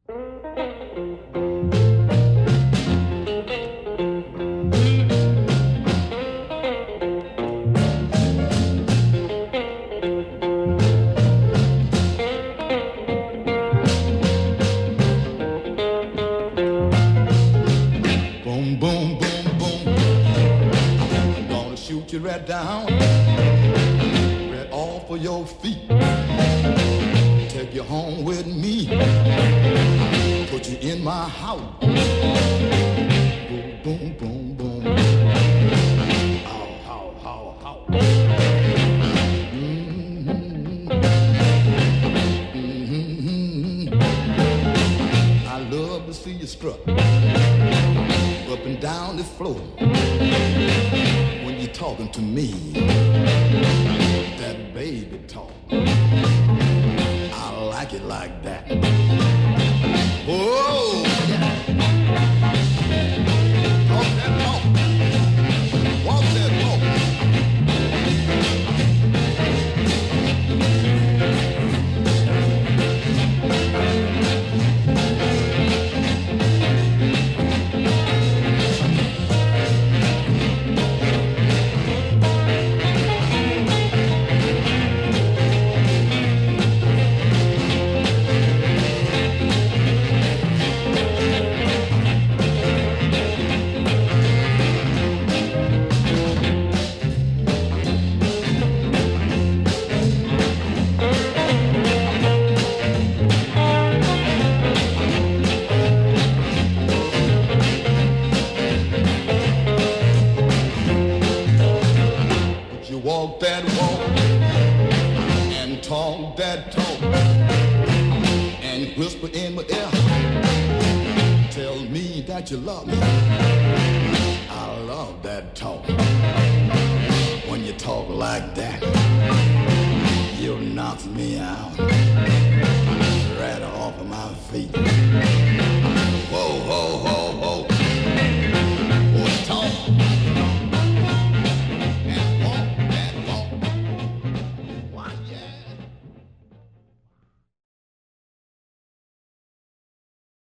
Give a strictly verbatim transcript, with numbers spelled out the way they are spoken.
Boom, boom, boom, boom. I'm gonna shoot you right down, right off of your feet. Take you home with me, put you in my house. Boom, boom, boom, boom. How, how, how, how. Mm-hmm. Mm-hmm. I love to see you strut up and down the floor when you're talking to me. That baby talk, I like it like that. Oh, yeah. Talk that talk, walk that walk. Walk that walk and talk that talk and whisper in my ear, tell me that you love me. I love that talk. When you talk like that, you knock me out right off of my feet.